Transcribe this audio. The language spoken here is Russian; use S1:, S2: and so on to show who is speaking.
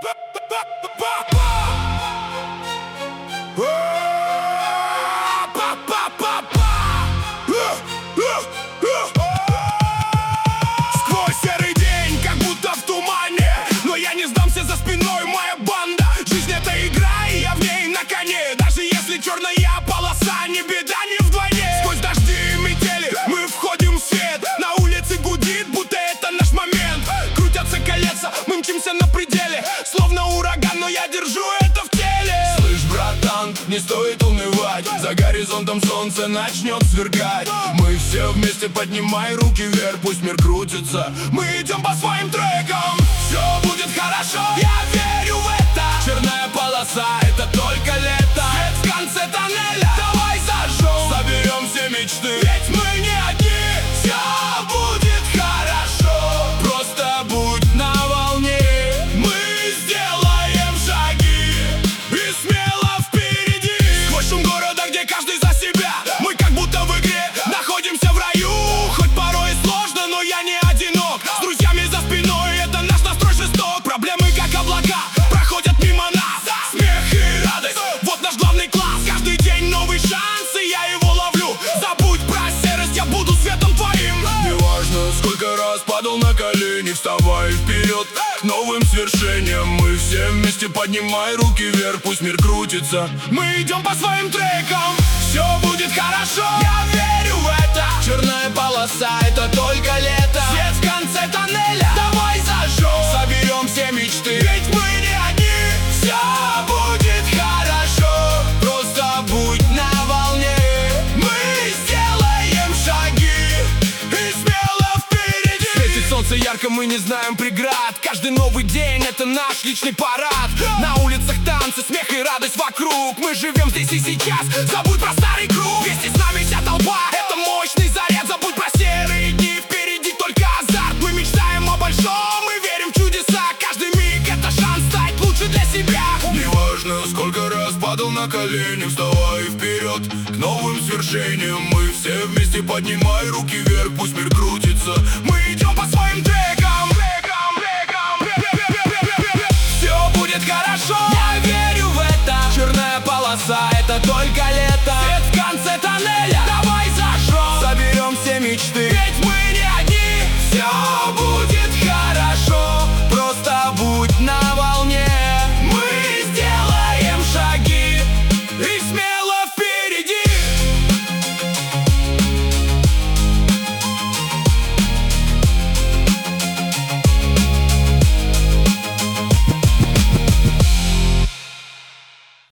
S1: Сквозь серый день, как будто в тумане, но я не сдамся, за спиной моя банда. Жизнь — это игра, и я в ней на коне. Даже если черная полоса, не беда, не вдвойне. Сквозь дожди и метели мы входим в свет. На улице гудит, будто это наш момент. Крутятся колеса, мы мчимся на пределе. Словно ураган, но я держу это в теле. Слышь, братан, не стоит унывать. За горизонтом солнце начнет сверкать. Мы все вместе, поднимай руки вверх, пусть мир крутится. Мы идем по своим трекам. Все будет хорошо, я верю в это. Черная полоса — это только лето. Свет в конце тоннеля, давай зажжем. Соберем все мечты, ведь мы не одни. Все будет хорошо, просто будь на волне. Мы сделаем шаги и смело впереди. Сквозь шум города, где каждый за себя, мы как будто в игре находимся в раю. Хоть порой и сложно, но я не одинок. С друзьями за спиной, это наш настрой жесток. Проблемы как облака проходят мимо нас. Смех и радость, вот наш главный класс. Каждый день новый шанс, и я его ловлю. Забудь про серость, я буду светом твоим. Неважно, сколько раз падал на колени, вставай вперед к новым свершениям. Мы все вместе, поднимай руки вверх, пусть мир крутится. Мы идем по своим трекам. Все будет хорошо, я верю в это. Черная полоса — это только лето. Свет в конце тоннеля, давай зажжем. Соберем все мечты, ведь мы не одни. Все будет хорошо, просто будь на волне. Мы сделаем шаги и смело впереди. Светит солнце ярко, мы не знаем преград. Каждый новый день — это наш личный парад. На улицах танцы, смех и радость вокруг. Мы живем здесь и сейчас, забудь про старый круг. Вместе с нами вся толпа, это мощный заряд. Забудь про серые дни, впереди только азарт. Мы мечтаем о большом, мы верим в чудеса. Каждый миг — это шанс стать лучше для себя. Неважно, сколько раз падал на колени, вставай вперед к новым свершениям. Мы все вместе, поднимай руки вверх, пусть мир крутится. Мы идем по своим трекам.